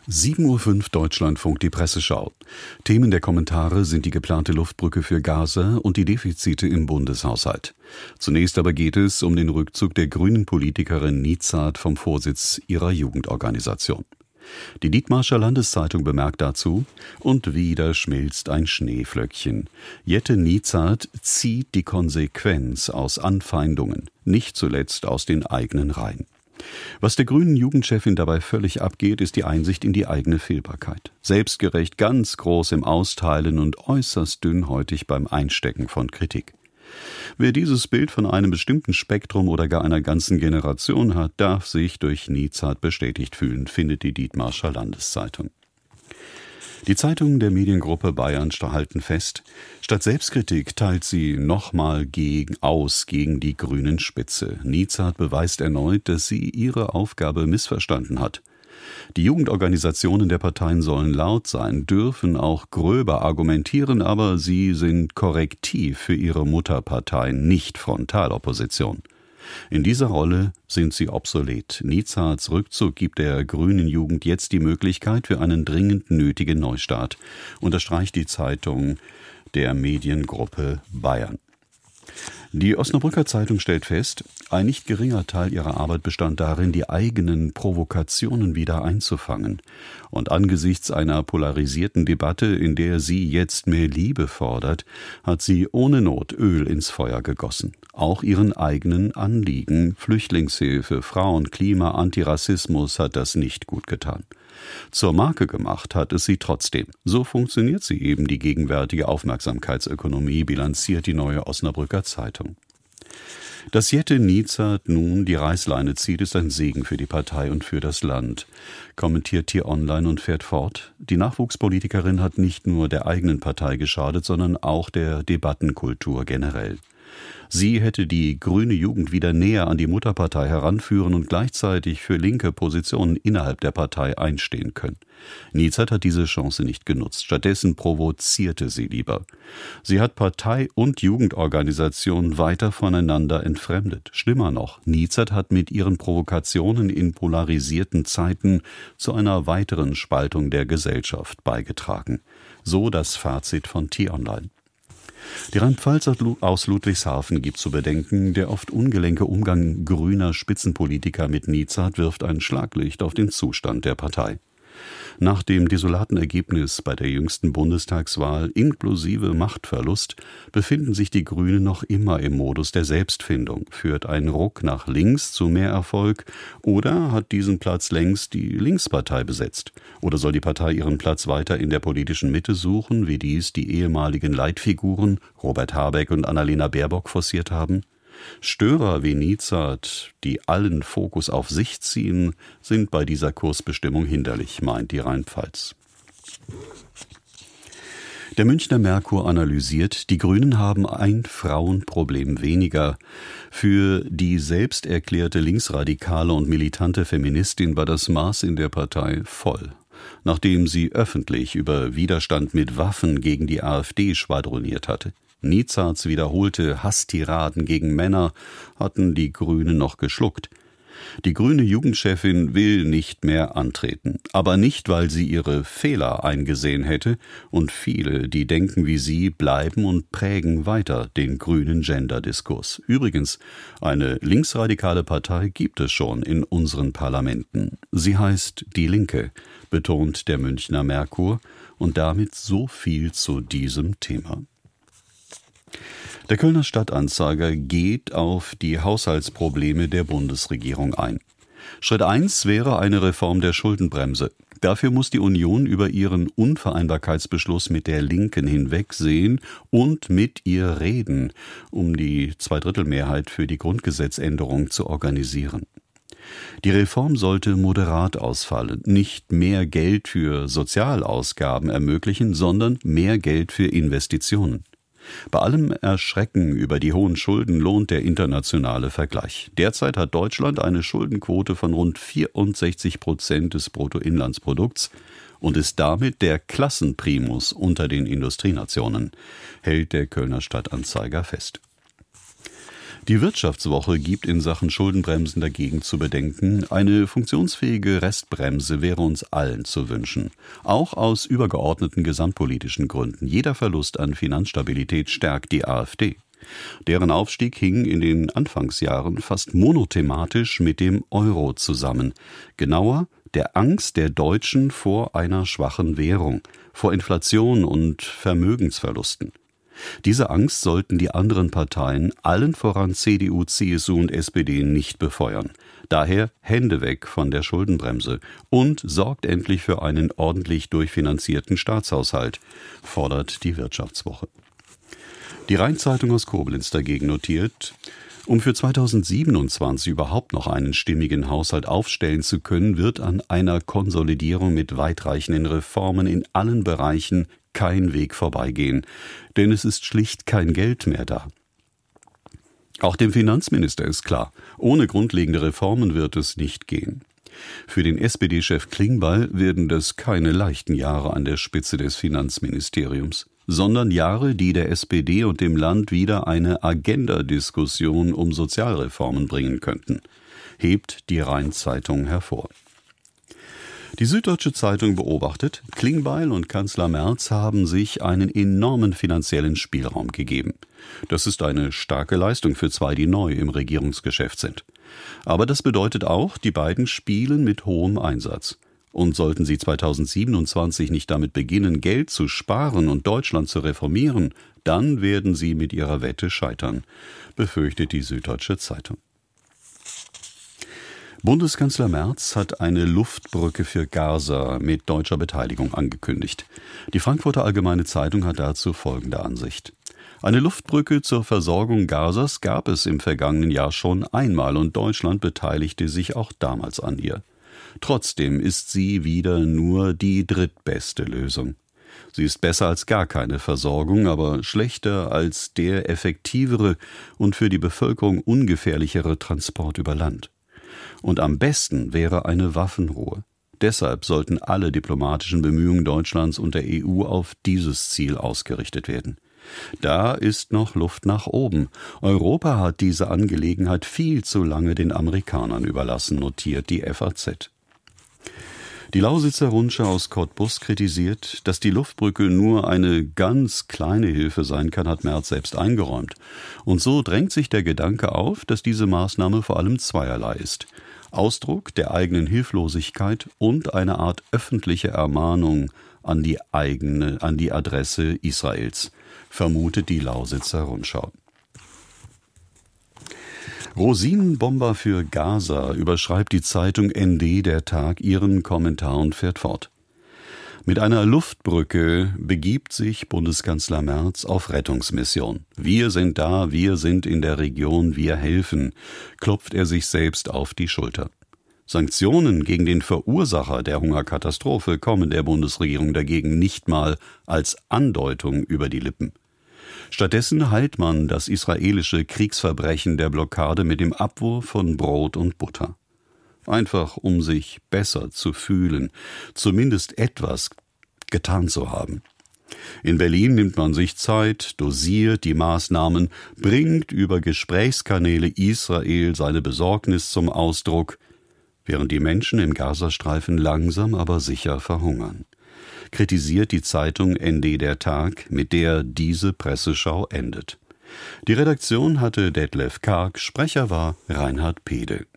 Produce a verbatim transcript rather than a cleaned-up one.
sieben Uhr fünf Deutschlandfunk, die Presseschau. Themen der Kommentare sind die geplante Luftbrücke für Gaza und die Defizite im Bundeshaushalt. Zunächst aber geht es um den Rückzug der grünen Politikerin Niezat vom Vorsitz ihrer Jugendorganisation. Die Dithmarscher Landeszeitung bemerkt dazu: Und wieder schmilzt ein Schneeflöckchen. Jette Niezat zieht die Konsequenz aus Anfeindungen, nicht zuletzt aus den eigenen Reihen. Was der grünen Jugendchefin dabei völlig abgeht, ist die Einsicht in die eigene Fehlbarkeit. Selbstgerecht, ganz groß im Austeilen und äußerst dünnhäutig beim Einstecken von Kritik. Wer dieses Bild von einem bestimmten Spektrum oder gar einer ganzen Generation hat, darf sich durch Niezat bestätigt fühlen, findet die Dithmarscher Landeszeitung. Die Zeitungen der Mediengruppe Bayern halten fest, statt Selbstkritik teilt sie nochmal gegen, aus gegen die grünen Spitze. Niezat beweist erneut, dass sie ihre Aufgabe missverstanden hat. Die Jugendorganisationen der Parteien sollen laut sein, dürfen auch gröber argumentieren, aber sie sind Korrektiv für ihre Mutterparteien, nicht Frontalopposition. In dieser Rolle sind sie obsolet. Niezats Rückzug gibt der grünen Jugend jetzt die Möglichkeit für einen dringend nötigen Neustart, unterstreicht die Zeitung der Mediengruppe Bayern. Die Osnabrücker Zeitung stellt fest, ein nicht geringer Teil ihrer Arbeit bestand darin, die eigenen Provokationen wieder einzufangen. Und angesichts einer polarisierten Debatte, in der sie jetzt mehr Liebe fordert, hat sie ohne Not Öl ins Feuer gegossen. Auch ihren eigenen Anliegen, Flüchtlingshilfe, Frauen, Klima, Antirassismus, hat das nicht gut getan. Zur Marke gemacht hat es sie trotzdem. So funktioniert sie eben, die gegenwärtige Aufmerksamkeitsökonomie, bilanziert die Neue Osnabrücker Zeitung. Dass Jette Niezat nun die Reißleine zieht, ist ein Segen für die Partei und für das Land, kommentiert T-Online und fährt fort. Die Nachwuchspolitikerin hat nicht nur der eigenen Partei geschadet, sondern auch der Debattenkultur generell. Sie hätte die grüne Jugend wieder näher an die Mutterpartei heranführen und gleichzeitig für linke Positionen innerhalb der Partei einstehen können. Niezat hat diese Chance nicht genutzt. Stattdessen provozierte sie lieber. Sie hat Partei und Jugendorganisation weiter voneinander entfremdet. Schlimmer noch, Niezat hat mit ihren Provokationen in polarisierten Zeiten zu einer weiteren Spaltung der Gesellschaft beigetragen. So das Fazit von T-Online. Die Rheinpfalz aus Ludwigshafen gibt zu bedenken, der oft ungelenke Umgang grüner Spitzenpolitiker mit Niezat wirft ein Schlaglicht auf den Zustand der Partei. Nach dem desolaten Ergebnis bei der jüngsten Bundestagswahl inklusive Machtverlust befinden sich die Grünen noch immer im Modus der Selbstfindung. Führt ein Ruck nach links zu mehr Erfolg oder hat diesen Platz längst die Linkspartei besetzt? Oder soll die Partei ihren Platz weiter in der politischen Mitte suchen, wie dies die ehemaligen Leitfiguren Robert Habeck und Annalena Baerbock forciert haben? Störer wie Niezat, die allen Fokus auf sich ziehen, sind bei dieser Kursbestimmung hinderlich, meint die Rheinpfalz. Der Münchner Merkur analysiert, die Grünen haben ein Frauenproblem weniger. Für die selbst erklärte linksradikale und militante Feministin war das Maß in der Partei voll. Nachdem sie öffentlich über Widerstand mit Waffen gegen die AfD schwadroniert hatte. Niezats wiederholte Hasstiraden gegen Männer hatten die Grünen noch geschluckt. Die grüne Jugendchefin will nicht mehr antreten, aber nicht, weil sie ihre Fehler eingesehen hätte, und viele, die denken wie sie, bleiben und prägen weiter den grünen Gender-Diskurs. Übrigens, eine linksradikale Partei gibt es schon in unseren Parlamenten. Sie heißt Die Linke, betont der Münchner Merkur, und damit so viel zu diesem Thema. Der Kölner Stadtanzeiger geht auf die Haushaltsprobleme der Bundesregierung ein. Schritt eins wäre eine Reform der Schuldenbremse. Dafür muss die Union über ihren Unvereinbarkeitsbeschluss mit der Linken hinwegsehen und mit ihr reden, um die Zweidrittelmehrheit für die Grundgesetzänderung zu organisieren. Die Reform sollte moderat ausfallen, nicht mehr Geld für Sozialausgaben ermöglichen, sondern mehr Geld für Investitionen. Bei allem Erschrecken über die hohen Schulden lohnt der internationale Vergleich. Derzeit hat Deutschland eine Schuldenquote von rund vierundsechzig Prozent des Bruttoinlandsprodukts und ist damit der Klassenprimus unter den Industrienationen, hält der Kölner Stadtanzeiger fest. Die Wirtschaftswoche gibt in Sachen Schuldenbremsen dagegen zu bedenken, eine funktionsfähige Restbremse wäre uns allen zu wünschen. Auch aus übergeordneten gesamtpolitischen Gründen. Jeder Verlust an Finanzstabilität stärkt die AfD. Deren Aufstieg hing in den Anfangsjahren fast monothematisch mit dem Euro zusammen. Genauer, der Angst der Deutschen vor einer schwachen Währung, vor Inflation und Vermögensverlusten. Diese Angst sollten die anderen Parteien, allen voran C D U, C S U und S P D, nicht befeuern. Daher Hände weg von der Schuldenbremse und sorgt endlich für einen ordentlich durchfinanzierten Staatshaushalt, fordert die Wirtschaftswoche. Die Rhein-Zeitung aus Koblenz dagegen notiert: Um für zweitausendsiebenundzwanzig überhaupt noch einen stimmigen Haushalt aufstellen zu können, wird an einer Konsolidierung mit weitreichenden Reformen in allen Bereichen kein Weg vorbeigehen, denn es ist schlicht kein Geld mehr da. Auch dem Finanzminister ist klar, ohne grundlegende Reformen wird es nicht gehen. Für den S P D-Chef Klingbeil werden das keine leichten Jahre an der Spitze des Finanzministeriums, sondern Jahre, die der S P D und dem Land wieder eine Agenda-Diskussion um Sozialreformen bringen könnten, hebt die Rhein-Zeitung hervor. Die Süddeutsche Zeitung beobachtet, Klingbeil und Kanzler Merz haben sich einen enormen finanziellen Spielraum gegeben. Das ist eine starke Leistung für zwei, die neu im Regierungsgeschäft sind. Aber das bedeutet auch, die beiden spielen mit hohem Einsatz. Und sollten sie zweitausendsiebenundzwanzig nicht damit beginnen, Geld zu sparen und Deutschland zu reformieren, dann werden sie mit ihrer Wette scheitern, befürchtet die Süddeutsche Zeitung. Bundeskanzler Merz hat eine Luftbrücke für Gaza mit deutscher Beteiligung angekündigt. Die Frankfurter Allgemeine Zeitung hat dazu folgende Ansicht: Eine Luftbrücke zur Versorgung Gazas gab es im vergangenen Jahr schon einmal und Deutschland beteiligte sich auch damals an ihr. Trotzdem ist sie wieder nur die drittbeste Lösung. Sie ist besser als gar keine Versorgung, aber schlechter als der effektivere und für die Bevölkerung ungefährlichere Transport über Land. Und am besten wäre eine Waffenruhe. Deshalb sollten alle diplomatischen Bemühungen Deutschlands und der E U auf dieses Ziel ausgerichtet werden. Da ist noch Luft nach oben. Europa hat diese Angelegenheit viel zu lange den Amerikanern überlassen, notiert die F A Z. Die Lausitzer Rundschau aus Cottbus kritisiert, dass die Luftbrücke nur eine ganz kleine Hilfe sein kann, hat Merz selbst eingeräumt. Und so drängt sich der Gedanke auf, dass diese Maßnahme vor allem zweierlei ist: Ausdruck der eigenen Hilflosigkeit und eine Art öffentliche Ermahnung an die eigene, an die Adresse Israels, vermutet die Lausitzer Rundschau. Rosinenbomber für Gaza, überschreibt die Zeitung N D der Tag ihren Kommentar und fährt fort. Mit einer Luftbrücke begibt sich Bundeskanzler Merz auf Rettungsmission. Wir sind da, wir sind in der Region, wir helfen, klopft er sich selbst auf die Schulter. Sanktionen gegen den Verursacher der Hungerkatastrophe kommen der Bundesregierung dagegen nicht mal als Andeutung über die Lippen. Stattdessen heilt man das israelische Kriegsverbrechen der Blockade mit dem Abwurf von Brot und Butter. Einfach um sich besser zu fühlen, zumindest etwas getan zu haben. In Berlin nimmt man sich Zeit, dosiert die Maßnahmen, bringt über Gesprächskanäle Israel seine Besorgnis zum Ausdruck, während die Menschen im Gazastreifen langsam aber sicher verhungern. Kritisiert die Zeitung N D der Tag, mit der diese Presseschau endet. Die Redaktion hatte Detlef Karg, Sprecher war Reinhard Pede.